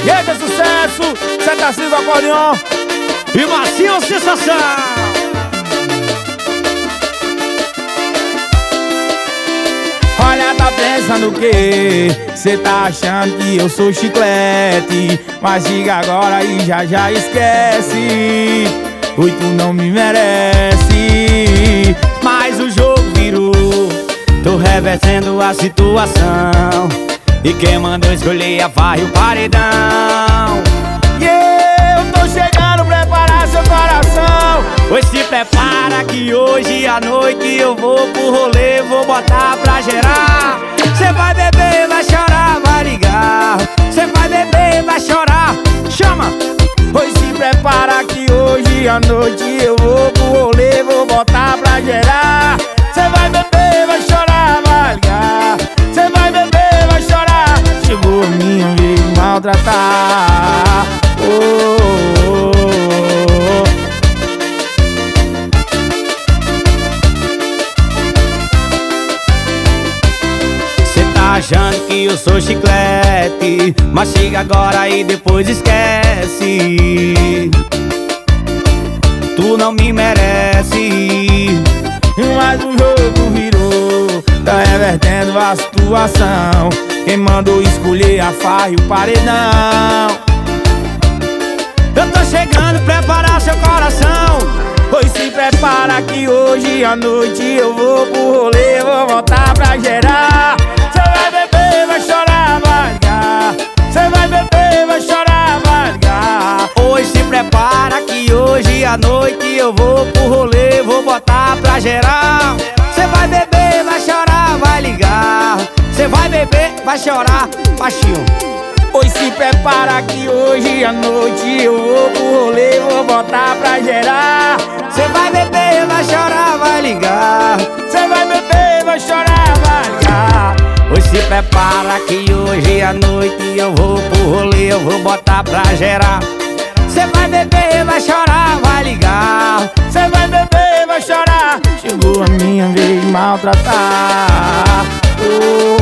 Eita, sucesso! Seta Silva, acordeon E Marcinho, sensação! Olha, tá pensando o quê? Cê tá achando que eu sou chiclete, mas diga agora e já esquece. Oi, tu não me merece. Mas o jogo virou, tô revertendo a situação. E quem mandou escolher a farra e o paredão. E eu tô chegando, preparar seu coração. Pois se prepara que hoje à noite eu vou pro rolê, vou botar pra gerar. Cê vai beber, vai chorar, vai ligar. Cê vai beber, vai chorar, chama! Pois se prepara que hoje à noite eu vou pro rolê, vou botar pra gerar. Cê vai beber, vai chorar, vai ligar. Cê vai beber, vai chorar. Chegou a minha vez de maltratar. Oh, oh, oh, oh. Cê tá achando que eu sou chiclete, mas chega agora e depois esquece. Tu não me merece. Mas o jogo virou, tá revertendo a situação. Quem mandou escolher a farra e o paredão. Eu tô chegando, preparar seu coração. Pois se prepara que hoje à noite eu vou pro rolê, vou voltar pra gerar. Cê vai beber, vai chorar, vai ligar. Cê vai beber, vai chorar, vai ligar. Pois se prepara que hoje à noite eu vou pro rolê, vou botar pra gerar. Cê vai beber, vai chorar, vai ligar. Cê vai beber, vai chorar, baixinho. Pois se prepara que hoje à noite eu vou pro rolê, vou botar pra gerar. Cê vai beber, vai chorar, vai ligar. Cê vai beber, vai chorar, vai ligar. Pois se prepara que hoje à noite eu vou pro rolê, eu vou botar pra gerar. Cê vai beber, vai chorar, vai ligar. Cê vai beber, vai chorar. Chegou a minha vez de maltratar. Oh.